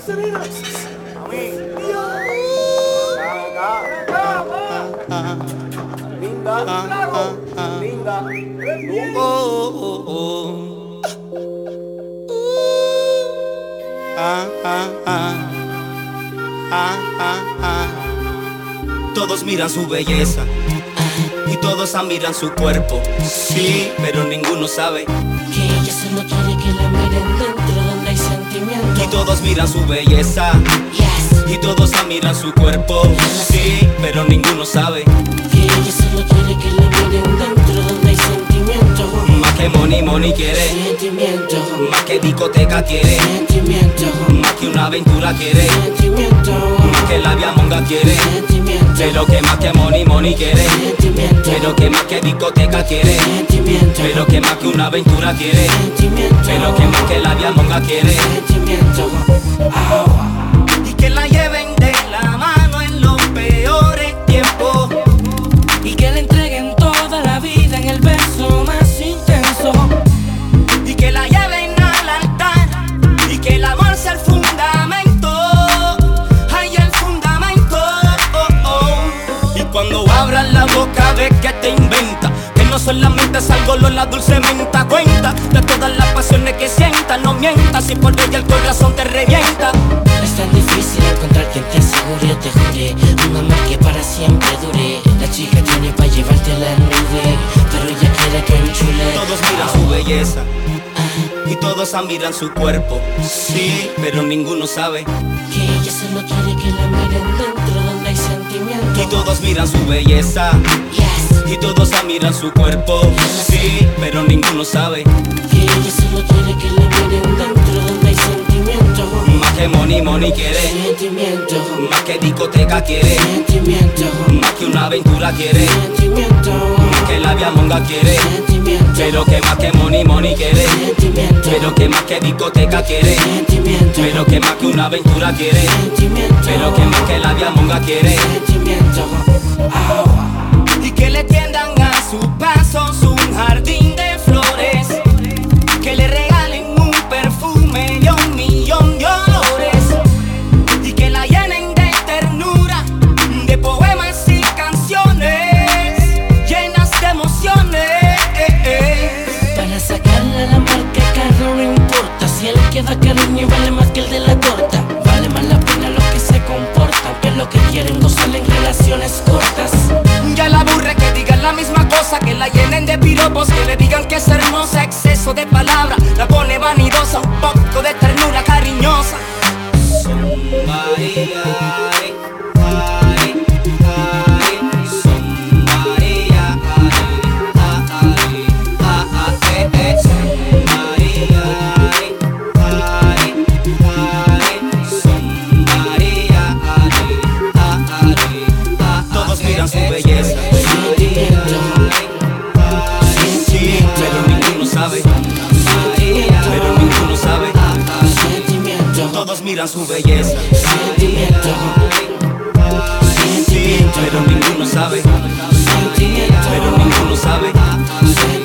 Todos miran su belleza y todos admiran su cuerpo. Sí, pero ninguno sabe que ella solo quiere que la miren dentro donde hay sentimiento. Y todos miran su belleza, yes, y todos admiran su cuerpo. Sí, pero ninguno sabe que ella solo quiere que la miren dentro donde hay sentimiento. Más que money quiere sentimiento. Más que discoteca quiere Sentimiento. Más que una aventura quiere Sentimiento. Más que la viamonga quiere Sentimiento. Pero que más que money quiere Sentimiento. Pero que más que discoteca quiere Sentimiento. Pero que más que una aventura quiere Sentimiento. Pero que más que la viamonga quiere Sentimiento. Y que la lleven de la mano en los peores tiempos Y que le entreguen toda la vida en el beso más intenso. Y que la lleven al altar y que el amor sea el fundamento. Ay, el fundamento. Y cuando abran la boca ves que te inventa, que no solamente es algo la dulce menta. Cuenta de todas las pasiones que sientas. No mientas, si por ella el corazón te revienta. Es tan difícil encontrar quien te asegure, yo te juré un amor que para siempre dure. La chica tiene pa' llevarte a la nube, pero ella quiere que enchule. Todos miran su belleza y todos admiran su cuerpo. Sí, pero ninguno sabe que ella solo quiere que la miren dentro donde hay sentimiento. Y todos miran su belleza, yes, y todos admiran su cuerpo. Sí, pero ninguno sabe que ella solo quiere que la miren dentro donde hay sentimiento. Más que money quiere Sentimiento. Más que discoteca quiere Sentimiento. Más que una aventura quiere Sentimiento. Más que la viamonga quiere Sentimiento. Pero que más que money quiere Sentimiento. Pero que más que discoteca quiere Sentimiento. Pero que más que una aventura quiere Sentimiento. Pero que más que la viamonga quiere Sentimiento. Y que le tiendan a su paso un jardín de flores, que le regalen un perfume de 1.000.000 de olores y que la llenen de ternura, de poemas y canciones llenas de emociones. Para sacarle la marca carro no importa si él queda cariño y vale más que el de la torta. Vale más la pena lo que se comporta, que lo que quieren gozar en relaciones cortas. Ya la aburre que digan la misma cosa, que la llenen de piropos, que le digan que es hermosa, exceso de palabra, la pone vanidosa, un poco de ternura cariñosa. Somebody, todos miran su belleza, pero ninguno sabe, pero ninguno sabe. Todos miran su belleza, pero ninguno sabe, pero ninguno sabe.